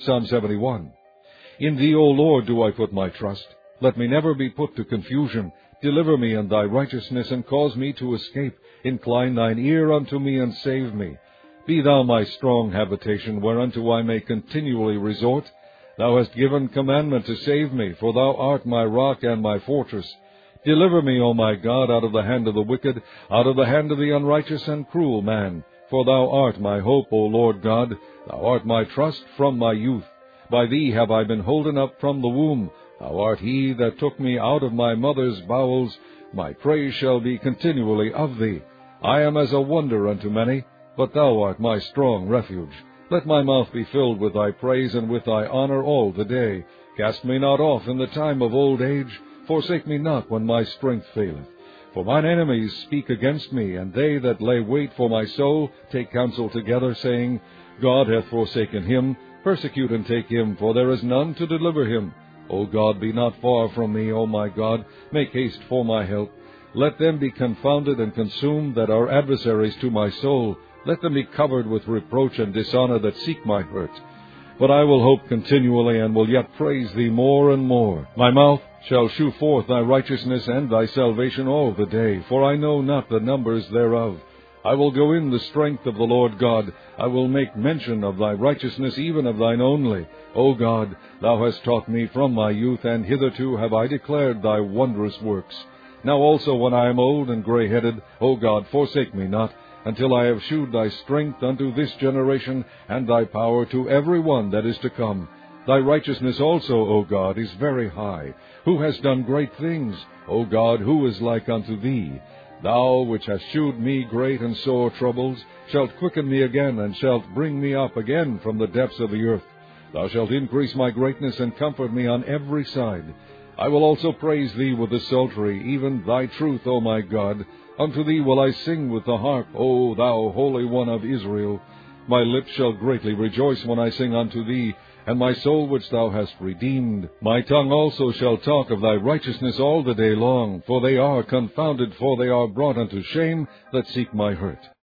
Psalm 71. In thee, O Lord, do I put my trust. Let me never be put to confusion. Deliver me in thy righteousness, and cause me to escape. Incline thine ear unto me, and save me. Be thou my strong habitation, whereunto I may continually resort. Thou hast given commandment to save me, for thou art my rock and my fortress. Deliver me, O my God, out of the hand of the wicked, out of the hand of the unrighteous and cruel man. For thou art my hope, O Lord God. Thou art my trust from my youth. By thee have I been holden up from the womb. Thou art he that took me out of my mother's bowels. My praise shall be continually of thee. I am as a wonder unto many, but thou art my strong refuge. Let my mouth be filled with thy praise and with thy honor all the day. Cast me not off in the time of old age. Forsake me not when my strength faileth. For mine enemies speak against me, and they that lay wait for my soul take counsel together, saying, God hath forsaken him. Persecute and take him, for there is none to deliver him. O God, be not far from me, O my God. Make haste for my help. Let them be confounded and consumed that are adversaries to my soul. Let them be covered with reproach and dishonor that seek my hurt. But I will hope continually, and will yet praise thee more and more. My mouth shall shew forth thy righteousness and thy salvation all the day, for I know not the numbers thereof. I will go in the strength of the Lord God. I will make mention of thy righteousness, even of thine only. O God, thou hast taught me from my youth, and hitherto have I declared thy wondrous works. Now also when I am old and grey-headed, O God, forsake me not, until I have shewed thy strength unto this generation, and thy power to every one that is to come. Thy righteousness also, O God, is very high. Who has done great things? O God, who is like unto thee? Thou, which hast shewed me great and sore troubles, shalt quicken me again, and shalt bring me up again from the depths of the earth. Thou shalt increase my greatness, and comfort me on every side. I will also praise thee with the psaltery, even thy truth, O my God. Unto thee will I sing with the harp, O thou Holy One of Israel. My lips shall greatly rejoice when I sing unto thee, and my soul which thou hast redeemed. My tongue also shall talk of thy righteousness all the day long, for they are confounded, for they are brought unto shame that seek my hurt.